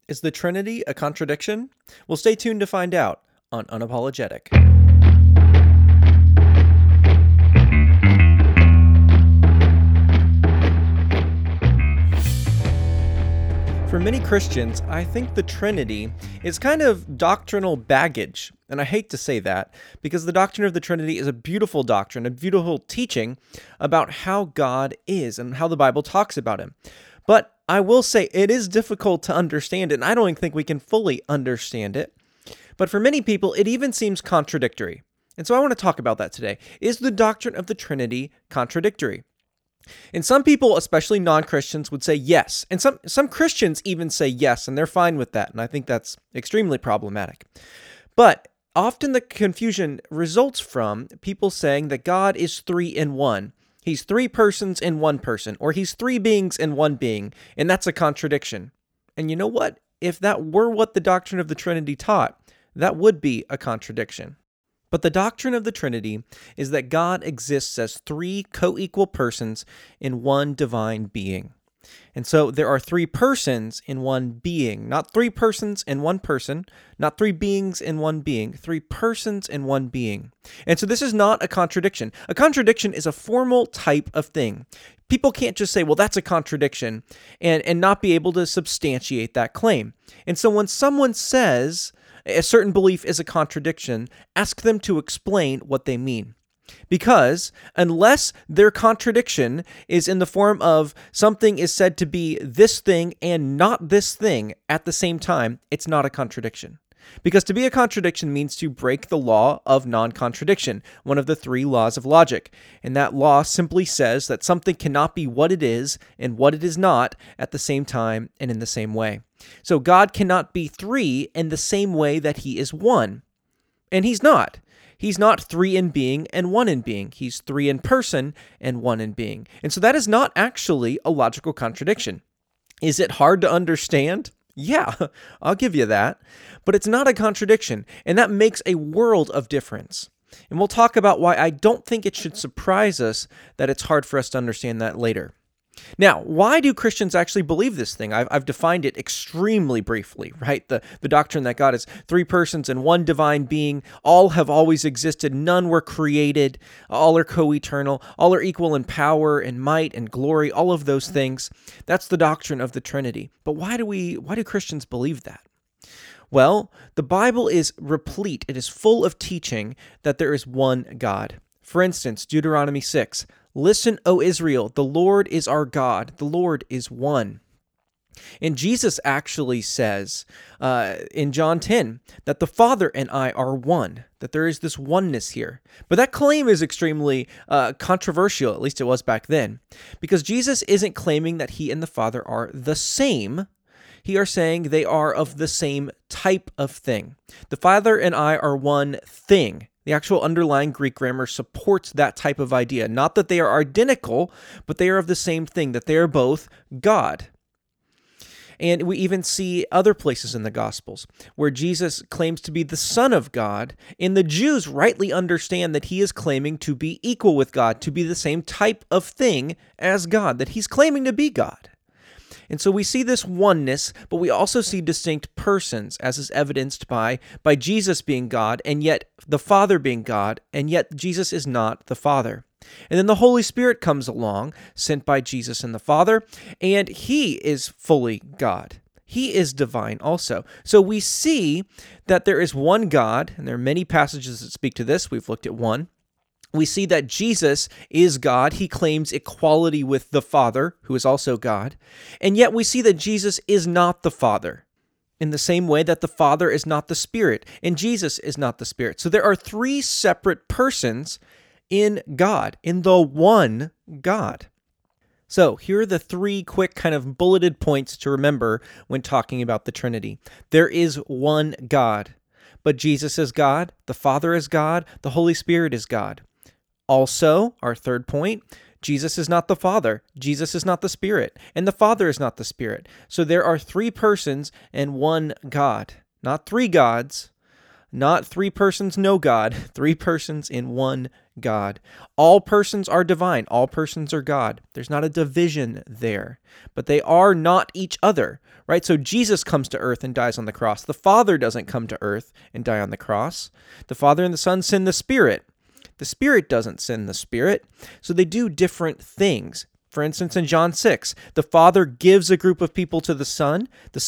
Is the Trinity a contradiction? Well, stay tuned to find out on Unapologetic. For many Christians, I think the Trinity is kind of doctrinal baggage. And I hate to say that, because the doctrine of the Trinity is a beautiful doctrine, a beautiful teaching about how God is and how the Bible talks about him. But I will say it is difficult to understand, and I don't think we can fully understand it. But for many people, it even seems contradictory. And so I want to talk about that today. Is the doctrine of the Trinity contradictory? And some people, especially non-Christians, would say yes. And some Christians even say yes, and they're fine with that. And I think that's extremely problematic. But often the confusion results from people saying that God is three in one. He's three persons in one person, or he's three beings in one being, and that's a contradiction. And you know what? If that were what the doctrine of the Trinity taught, that would be a contradiction. But the doctrine of the Trinity is that God exists as three co-equal persons in one divine being. And so there are three persons in one being, not three persons in one person, not three beings in one being, three persons in one being. And so this is not a contradiction. A contradiction is a formal type of thing. People can't just say, well, that's a contradiction, and not be able to substantiate that claim. And so when someone says a certain belief is a contradiction, ask them to explain what they mean. Because unless their contradiction is in the form of something is said to be this thing and not this thing at the same time, it's not a contradiction. Because to be a contradiction means to break the law of non-contradiction, one of the three laws of logic. And that law simply says that something cannot be what it is and what it is not at the same time and in the same way. So God cannot be three in the same way that he is one. And he's not. He's not three in being and one in being. He's three in person and one in being. And so that is not actually a logical contradiction. Is it hard to understand? Yeah, I'll give you that. But it's not a contradiction, and that makes a world of difference. And we'll talk about why I don't think it should surprise us that it's hard for us to understand that later. Now, why do Christians actually believe this thing? I've defined it extremely briefly, right? The doctrine that God is three persons and one divine being, all have always existed, none were created, all are co-eternal, all are equal in power and might and glory, all of those things. That's the doctrine of the Trinity. But why do Christians believe that? Well, the Bible is replete, it is full of teaching that there is one God. For instance, Deuteronomy 6, "Listen, O Israel, the Lord is our God, the Lord is one." And Jesus actually says in John 10 that the Father and I are one, that there is this oneness here. But that claim is extremely controversial, at least it was back then, because Jesus isn't claiming that he and the Father are the same. He are saying they are of the same type of thing. The Father and I are one thing. The actual underlying Greek grammar supports that type of idea. Not that they are identical, but they are of the same thing, that they are both God. And we even see other places in the Gospels where Jesus claims to be the Son of God, and the Jews rightly understand that he is claiming to be equal with God, to be the same type of thing as God, that he's claiming to be God. And so we see this oneness, but we also see distinct persons, as is evidenced by Jesus being God, and yet the Father being God, and yet Jesus is not the Father. And then the Holy Spirit comes along, sent by Jesus and the Father, and he is fully God. He is divine also. So we see that there is one God, and there are many passages that speak to this. We've looked at one. We see that Jesus is God. He claims equality with the Father, who is also God. And yet we see that Jesus is not the Father, in the same way that the Father is not the Spirit, and Jesus is not the Spirit. So there are three separate persons in God, in the one God. So here are the three quick kind of bulleted points to remember when talking about the Trinity. There is one God, but Jesus is God, the Father is God, the Holy Spirit is God. Also, our third point, Jesus is not the Father, Jesus is not the Spirit, and the Father is not the Spirit. So there are three persons and one God, not three gods, not three persons, no God, three persons in one God. All persons are divine. All persons are God. There's not a division there, but they are not each other, right? So Jesus comes to earth and dies on the cross. The Father doesn't come to earth and die on the cross. The Father and the Son send the Spirit. The Spirit doesn't send the Spirit. So they do different things. For instance, in John 6, the Father gives a group of people to the Son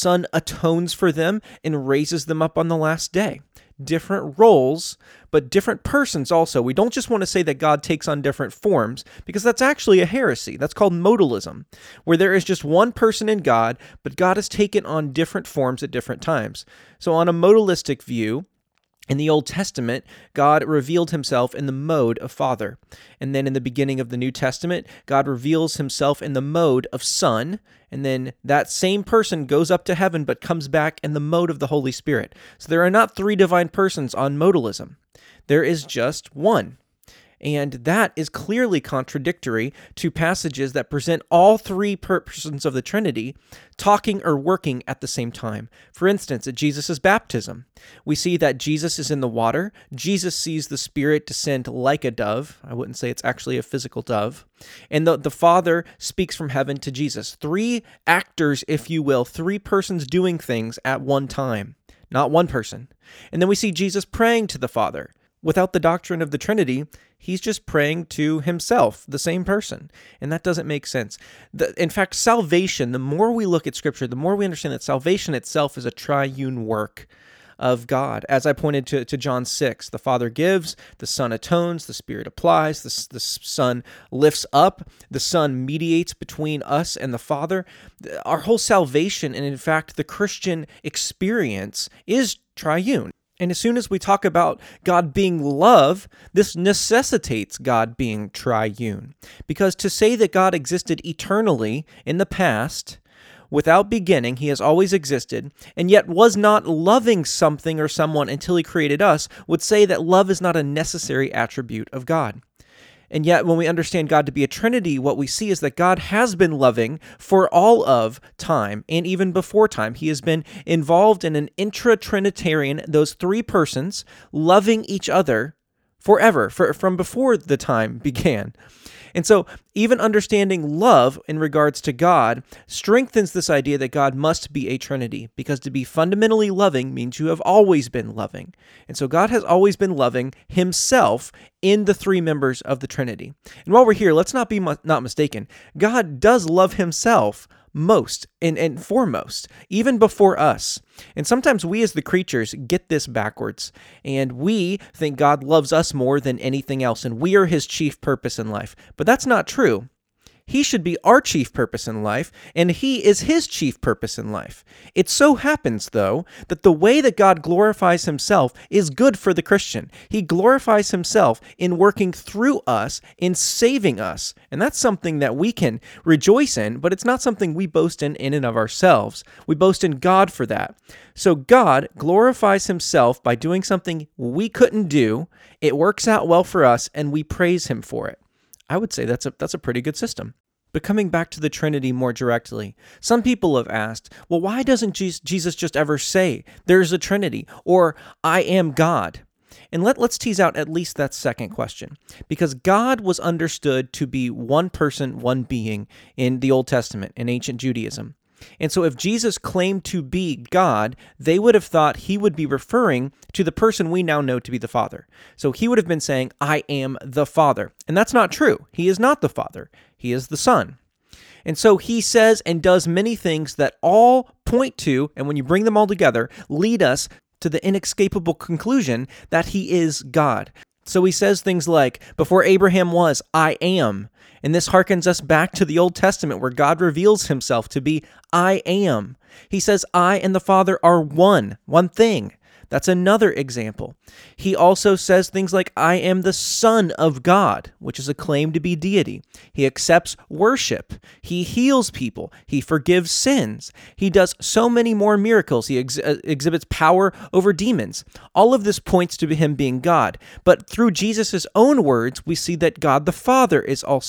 atones for them and raises them up on the last day. Different roles, but different persons also. We don't just want to say that God takes on different forms, because that's actually a heresy. That's called modalism, where there is just one person in God, but God has taken on different forms at different times. So on a modalistic view, in the Old Testament, God revealed himself in the mode of Father. And then in the beginning of the New Testament, God reveals himself in the mode of Son. And then that same person goes up to heaven but comes back in the mode of the Holy Spirit. So there are not three divine persons on modalism. There is just one. And that is clearly contradictory to passages that present all three persons of the Trinity talking or working at the same time. For instance, at Jesus' baptism, we see that Jesus is in the water. Jesus sees the Spirit descend like a dove. I wouldn't say it's actually a physical dove. And the Father speaks from heaven to Jesus. Three actors, if you will, three persons doing things at one time, not one person. And then we see Jesus praying to the Father. Without the doctrine of the Trinity, he's just praying to himself, the same person. And that doesn't make sense. In fact, salvation, the more we look at Scripture, the more we understand that salvation itself is a triune work of God. As I pointed to John 6, the Father gives, the Son atones, the Spirit applies, the Son lifts up, the Son mediates between us and the Father. Our whole salvation, and in fact, the Christian experience is triune. And as soon as we talk about God being love, this necessitates God being triune. Because to say that God existed eternally in the past, without beginning, he has always existed, and yet was not loving something or someone until he created us, would say that love is not a necessary attribute of God. And yet, when we understand God to be a Trinity, what we see is that God has been loving for all of time, and even before time. He has been involved in an intra-Trinitarian, those three persons, loving each other forever, from before the time began. And so, even understanding love in regards to God strengthens this idea that God must be a Trinity, because to be fundamentally loving means you have always been loving. And so God has always been loving himself in the three members of the Trinity. And while we're here, let's not be not mistaken. God does love himself most and foremost, even before us. And sometimes we as the creatures get this backwards, and we think God loves us more than anything else, and we are his chief purpose in life. But that's not true. He should be our chief purpose in life, and he is his chief purpose in life. It so happens, though, that the way that God glorifies himself is good for the Christian. He glorifies himself in working through us, in saving us. And that's something that we can rejoice in, but it's not something we boast in and of ourselves. We boast in God for that. So God glorifies himself by doing something we couldn't do. It works out well for us, and we praise him for it. I would say that's a pretty good system. But coming back to the Trinity more directly, some people have asked, well, why doesn't Jesus just ever say there's a Trinity or I am God? And let's tease out at least that second question, because God was understood to be one person, one being in the Old Testament, in ancient Judaism. And so if Jesus claimed to be God, they would have thought he would be referring to the person we now know to be the Father. So he would have been saying, I am the Father. And that's not true. He is not the Father. He is the Son. And so he says and does many things that all point to, and when you bring them all together, lead us to the inescapable conclusion that he is God. So he says things like, before Abraham was, I am. And this harkens us back to the Old Testament where God reveals himself to be I am. He says I and the Father are one thing. That's another example. He also says things like, I am the Son of God, which is a claim to be deity. He accepts worship. He heals people. He forgives sins. He does so many more miracles. He exhibits power over demons. All of this points to him being God. But through Jesus' own words, we see that God the Father is also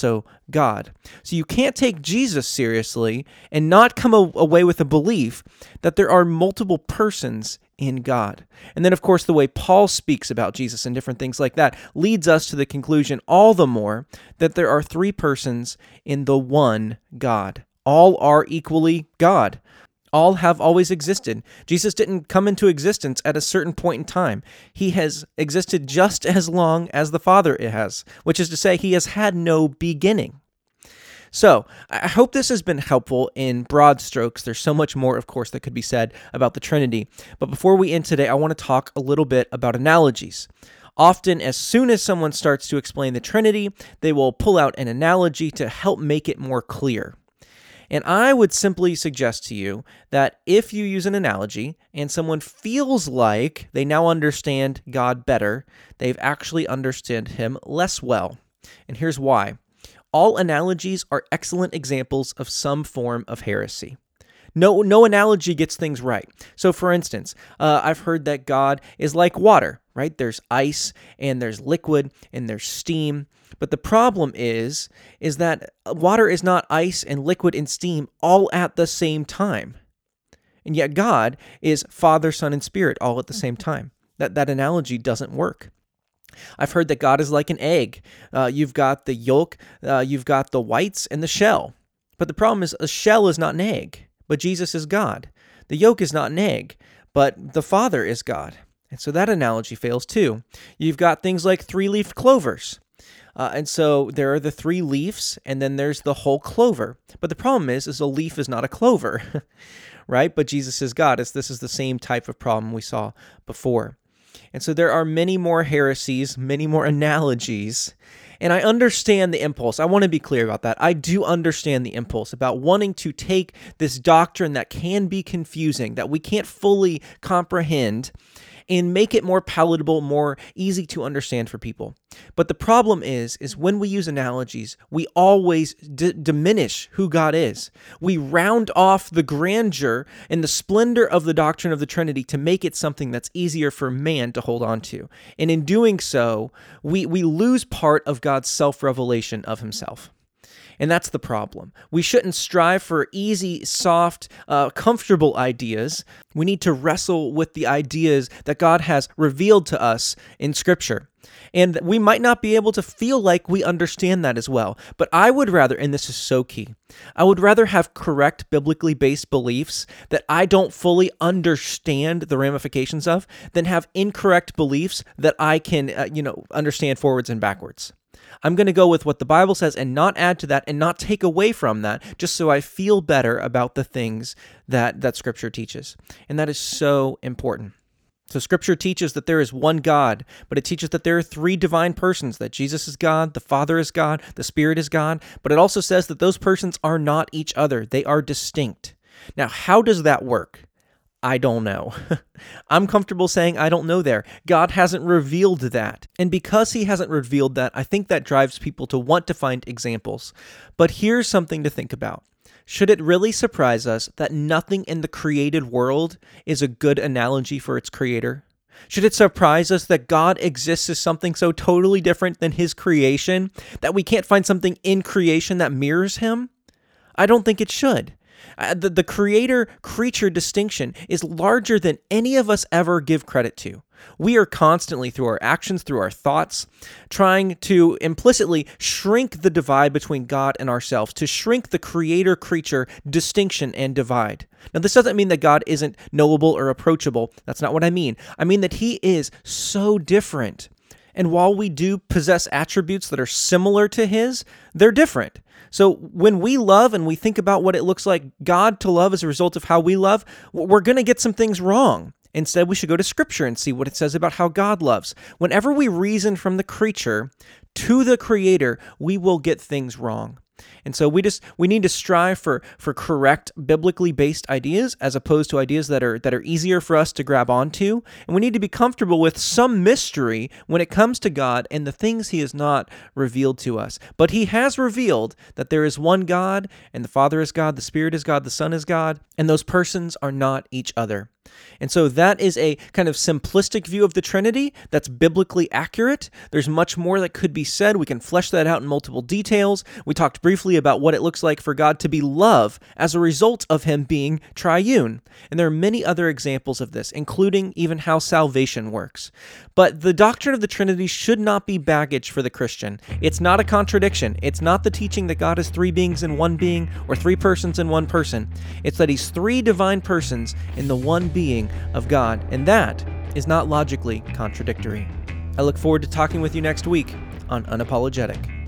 God. So you can't take Jesus seriously and not come away with a belief that there are multiple persons in God. And then, of course, the way Paul speaks about Jesus and different things like that leads us to the conclusion all the more that there are three persons in the one God. All are equally God. All have always existed. Jesus didn't come into existence at a certain point in time. He has existed just as long as the Father has, which is to say, he has had no beginning. So, I hope this has been helpful in broad strokes. There's so much more, of course, that could be said about the Trinity. But before we end today, I want to talk a little bit about analogies. Often, as soon as someone starts to explain the Trinity, they will pull out an analogy to help make it more clear. And I would simply suggest to you that if you use an analogy and someone feels like they now understand God better, they've actually understood him less well. And here's why. All analogies are excellent examples of some form of heresy. No analogy gets things right. So for instance, I've heard that God is like water, right? There's ice and there's liquid and there's steam. But the problem is that water is not ice and liquid and steam all at the same time. And yet God is Father, Son, and Spirit all at the same time. That analogy doesn't work. I've heard that God is like an egg. You've got the yolk, you've got the whites, and the shell. But the problem is a shell is not an egg, but Jesus is God. The yolk is not an egg, but the Father is God. And so that analogy fails too. You've got things like three-leaf clovers. And so there are the three leaves, and then there's the whole clover. But the problem is a leaf is not a clover, right? But Jesus is God. This is the same type of problem we saw before. And so there are many more heresies, many more analogies. And I understand the impulse. I want to be clear about that. I do understand the impulse about wanting to take this doctrine that can be confusing, that we can't fully comprehend, and make it more palatable, more easy to understand for people. But the problem is when we use analogies, we always diminish who God is. We round off the grandeur and the splendor of the doctrine of the Trinity to make it something that's easier for man to hold on to. And in doing so, we lose part of God's self-revelation of himself. And that's the problem. We shouldn't strive for easy, soft, comfortable ideas. We need to wrestle with the ideas that God has revealed to us in Scripture. And we might not be able to feel like we understand that as well. But I would rather, and this is so key, I would rather have correct biblically based beliefs that I don't fully understand the ramifications of than have incorrect beliefs that I can, understand forwards and backwards. I'm going to go with what the Bible says and not add to that and not take away from that, just so I feel better about the things that Scripture teaches. And that is so important. So Scripture teaches that there is one God, but it teaches that there are three divine persons, that Jesus is God, the Father is God, the Spirit is God, but it also says that those persons are not each other. They are distinct. Now, how does that work? I don't know. I'm comfortable saying I don't know there. God hasn't revealed that. And because he hasn't revealed that, I think that drives people to want to find examples. But here's something to think about. Should it really surprise us that nothing in the created world is a good analogy for its creator? Should it surprise us that God exists as something so totally different than his creation that we can't find something in creation that mirrors him? I don't think it should. The creator-creature distinction is larger than any of us ever give credit to. We are constantly, through our actions, through our thoughts, trying to implicitly shrink the divide between God and ourselves, to shrink the creator-creature distinction and divide. Now, this doesn't mean that God isn't knowable or approachable. That's not what I mean. I mean that he is so different. And while we do possess attributes that are similar to his, they're different. So when we love and we think about what it looks like God to love as a result of how we love, we're going to get some things wrong. Instead, we should go to Scripture and see what it says about how God loves. Whenever we reason from the creature to the Creator, we will get things wrong. And so we need to strive for correct biblically based ideas as opposed to ideas that are easier for us to grab onto. And we need to be comfortable with some mystery when it comes to God and the things he has not revealed to us. But he has revealed that there is one God, and the Father is God, the Spirit is God, the Son is God, and those persons are not each other. And so that is a kind of simplistic view of the Trinity that's biblically accurate. There's much more that could be said. We can flesh that out in multiple details. We talked briefly about what it looks like for God to be love as a result of him being triune. And there are many other examples of this, including even how salvation works. But the doctrine of the Trinity should not be baggage for the Christian. It's not a contradiction. It's not the teaching that God is three beings in one being or three persons in one person. It's that he's three divine persons in the one being of God, and that is not logically contradictory. I look forward to talking with you next week on Unapologetic.